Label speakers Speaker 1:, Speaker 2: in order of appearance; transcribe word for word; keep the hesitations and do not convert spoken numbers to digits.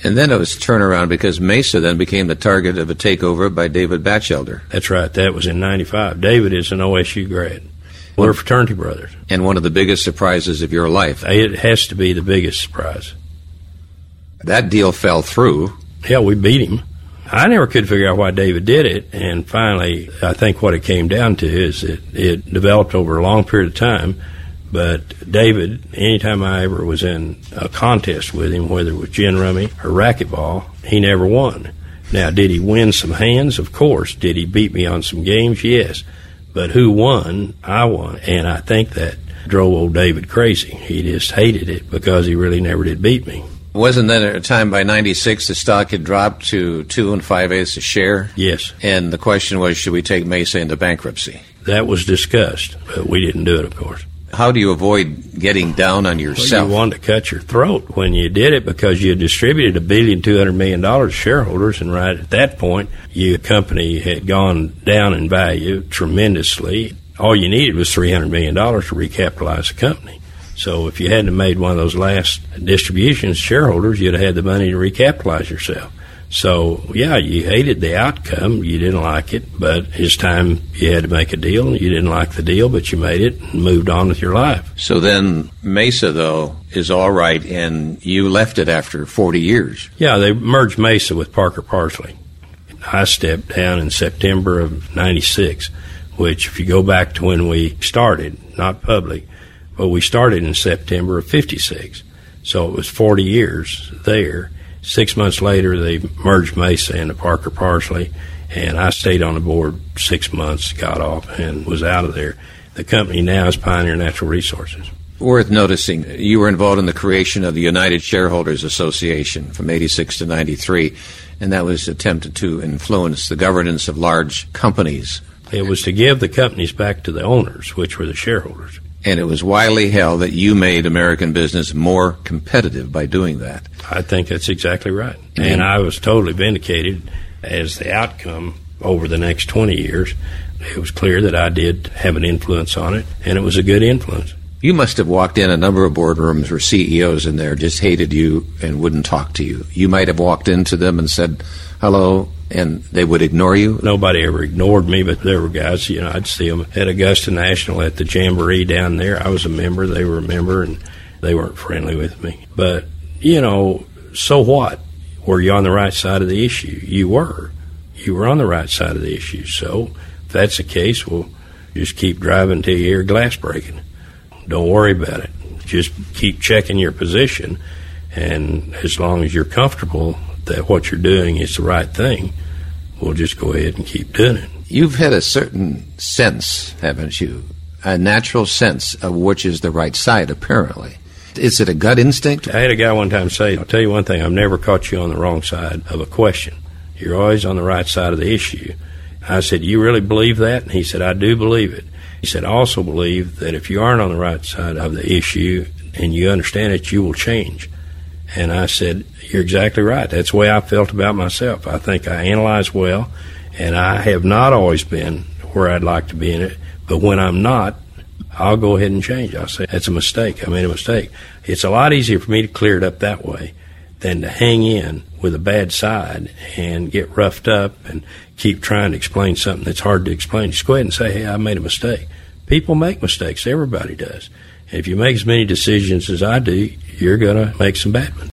Speaker 1: And then it was turnaround because Mesa then became the target of a takeover by David Batchelder.
Speaker 2: That's right. That was in ninety-five. David is an O S U grad. We're fraternity brothers.
Speaker 1: And one of the biggest surprises of your life.
Speaker 2: It has to be the biggest surprise.
Speaker 1: That deal fell through.
Speaker 2: Yeah, we beat him. I never could figure out why David did it, and finally, I think what it came down to is it, it developed over a long period of time, but David, anytime I ever was in a contest with him, whether it was gin rummy or racquetball, he never won. Now, did he win some hands? Of course. Did he beat me on some games? Yes. But who won? I won, and I think that drove old David crazy. He just hated it because he really never did beat me.
Speaker 1: Wasn't that at a time by ninety-six the stock had dropped to two and five-eighths a share?
Speaker 2: Yes.
Speaker 1: And the question was, should we take Mesa into bankruptcy?
Speaker 2: That was discussed, but we didn't do it, of course.
Speaker 1: How do you avoid getting down on yourself?
Speaker 2: Well, you wanted to cut your throat when you did it because you distributed a billion two hundred million dollars to shareholders, and right at that point, your company had gone down in value tremendously. All you needed was three hundred million dollars to recapitalize the company. So if you hadn't made one of those last distributions to shareholders, you'd have had the money to recapitalize yourself. So, yeah, you hated the outcome. You didn't like it, but it's time you had to make a deal. You didn't like the deal, but you made it and moved on with your life.
Speaker 1: So then Mesa, though, is all right, and you left it after forty years.
Speaker 2: Yeah, they merged Mesa with Parker Parsley. I stepped down in September of ninety-six, which if you go back to when we started, not public, but we started in September of fifty-six. So it was forty years there. Six months later, they merged Mesa into Parker Parsley, and I stayed on the board six months, got off, and was out of there. The company now is Pioneer Natural Resources.
Speaker 1: Worth noticing, you were involved in the creation of the United Shareholders Association from eighty-six to ninety-three, and that was attempted to influence the governance of large companies.
Speaker 2: It was to give the companies back to the owners, which were the shareholders.
Speaker 1: And it was widely held that you made American business more competitive by doing that.
Speaker 2: I think that's exactly right. And, and I was totally vindicated as the outcome over the next twenty years. It was clear that I did have an influence on it, and it was a good influence.
Speaker 1: You must have walked in a number of boardrooms where C E Os in there just hated you and wouldn't talk to you. You might have walked into them and said, hello, and they would ignore you?
Speaker 2: Nobody ever ignored me, but there were guys, you know, I'd see them at Augusta National at the Jamboree down there. I was a member, they were a member, and they weren't friendly with me. But, you know, so what? Were you on the right side of the issue? You were. You were on the right side of the issue. So if that's the case, well, just keep driving till you hear glass breaking. Don't worry about it. Just keep checking your position, and as long as you're comfortable that what you're doing is the right thing, we'll just go ahead and keep doing it.
Speaker 1: You've had a certain sense, haven't you? A natural sense of which is the right side, apparently. Is it a gut instinct?
Speaker 2: I had a guy one time say, I'll tell you one thing, I've never caught you on the wrong side of a question. You're always on the right side of the issue. I said, you really believe that? And he said, I do believe it. He said, I also believe that if you aren't on the right side of the issue and you understand it, you will change. And I said, you're exactly right. That's the way I felt about myself. I think I analyze well, and I have not always been where I'd like to be in it. But when I'm not, I'll go ahead and change. I'll say, that's a mistake. I made a mistake. It's a lot easier for me to clear it up that way than to hang in with a bad side and get roughed up and keep trying to explain something that's hard to explain. Just go ahead and say, hey, I made a mistake. People make mistakes. Everybody does. And if you make as many decisions as I do, you're going to make some bad ones.